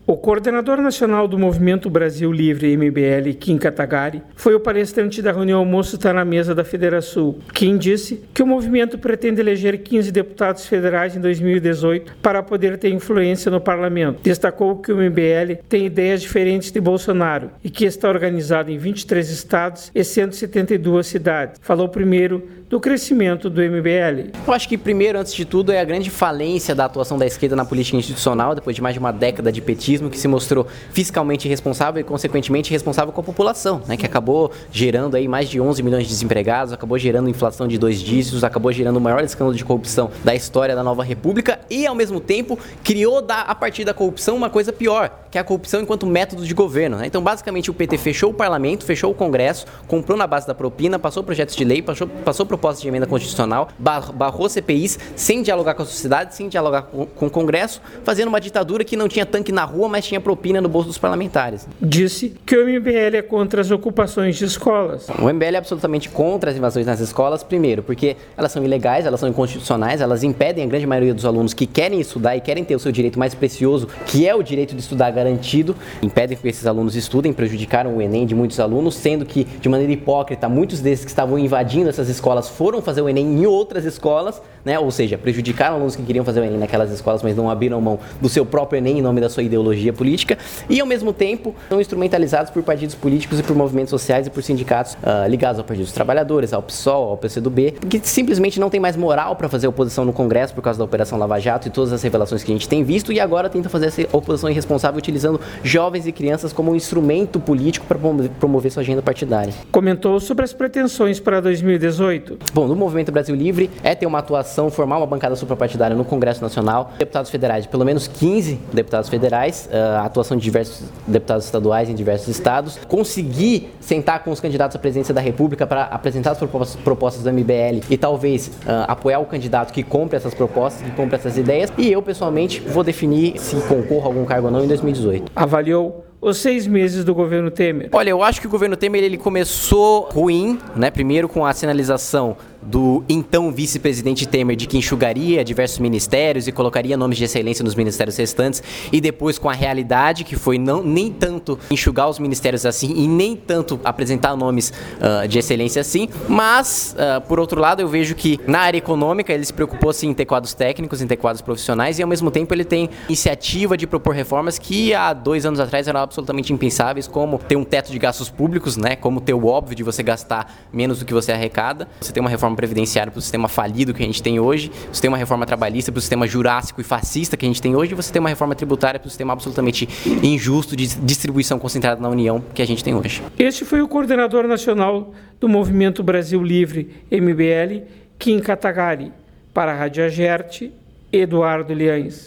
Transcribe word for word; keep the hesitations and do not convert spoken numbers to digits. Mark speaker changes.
Speaker 1: O coordenador nacional do Movimento Brasil Livre, M B L, Kim Kataguiri, foi o palestrante da reunião Almoço Está na Mesa da Federação. Kim disse que o movimento pretende eleger quinze deputados federais em dois mil e dezoito para poder ter influência no parlamento. Destacou que o M B L tem ideias diferentes de Bolsonaro e que está organizado em vinte e três estados e cento e setenta e duas cidades. Falou primeiro do crescimento do M B L.
Speaker 2: Eu acho que primeiro, antes de tudo, é a grande falência da atuação da esquerda na política institucional, depois de mais de uma década de petismo, que se mostrou fiscalmente irresponsável e, consequentemente, responsável com a população, né, que acabou gerando aí mais de onze milhões de desempregados, acabou gerando inflação de dois dígitos, acabou gerando o maior escândalo de corrupção da história da nova república e, ao mesmo tempo, criou da, a partir da corrupção uma coisa pior, que é a corrupção enquanto método de governo. Né? Então, basicamente, o P T fechou o parlamento, fechou o Congresso, comprou na base da propina, passou projetos de lei, passou, passou propostas de emenda constitucional, barrou C P Is sem dialogar com a sociedade, sem dialogar com, com o Congresso, fazendo uma ditadura que não tinha tanque na rua, mas tinha propina no bolso dos parlamentares.
Speaker 1: Disse que o M B L é contra as ocupações de escolas.
Speaker 2: O M B L é absolutamente contra as invasões nas escolas, primeiro, porque elas são ilegais, elas são inconstitucionais, elas impedem a grande maioria dos alunos que querem estudar e querem ter o seu direito mais precioso, que é o direito de estudar garantido, impedem que esses alunos estudem, prejudicaram o Enem de muitos alunos, sendo que, de maneira hipócrita, muitos desses que estavam invadindo essas escolas foram fazer o Enem em outras escolas, né? Ou seja, prejudicaram alunos que queriam fazer o Enem naquelas escolas, mas não abriram mão do seu próprio Enem em nome da sua ideologia política, e ao mesmo tempo são instrumentalizados por partidos políticos e por movimentos sociais e por sindicatos uh, ligados ao Partido dos Trabalhadores, ao P SOL, ao P C do B, que simplesmente não tem mais moral para fazer oposição no Congresso por causa da Operação Lava Jato e todas as revelações que a gente tem visto, e agora tenta fazer essa oposição irresponsável utilizando jovens e crianças como um instrumento político para promover sua agenda partidária.
Speaker 1: Comentou sobre as pretensões para dois mil e dezoito.
Speaker 2: Bom, no Movimento Brasil Livre é ter uma atuação, formar uma bancada suprapartidária no Congresso Nacional, deputados federais, pelo menos quinze deputados federais, a atuação de diversos deputados estaduais em diversos estados, conseguir sentar com os candidatos à presidência da República para apresentar as propostas, propostas do M B L e talvez uh, apoiar o candidato que compre essas propostas, que compre essas ideias, e eu pessoalmente vou definir se concorro a algum cargo ou não em dois mil e dezoito.
Speaker 1: Avaliou os seis meses do governo Temer.
Speaker 2: Olha, eu acho que o governo Temer ele começou ruim, né? Primeiro com a sinalização do então vice-presidente Temer de que enxugaria diversos ministérios e colocaria nomes de excelência nos ministérios restantes, e depois com a realidade que foi não, nem tanto enxugar os ministérios assim e nem tanto apresentar nomes uh, de excelência assim, mas uh, por outro lado eu vejo que na área econômica ele se preocupou sim em ter quadros técnicos, em ter quadros profissionais, e ao mesmo tempo ele tem iniciativa de propor reformas que há dois anos atrás eram absolutamente impensáveis, como ter um teto de gastos públicos, né, como ter o óbvio de você gastar menos do que você arrecada, você tem uma reforma previdenciária para o sistema falido que a gente tem hoje, você tem uma reforma trabalhista para o sistema jurássico e fascista que a gente tem hoje, e você tem uma reforma tributária para o sistema absolutamente injusto de distribuição concentrada na União que a gente tem hoje.
Speaker 1: Este foi o coordenador nacional do Movimento Brasil Livre, M B L, Kim Kataguiri. Para a Rádio Agerte, Eduardo Liães.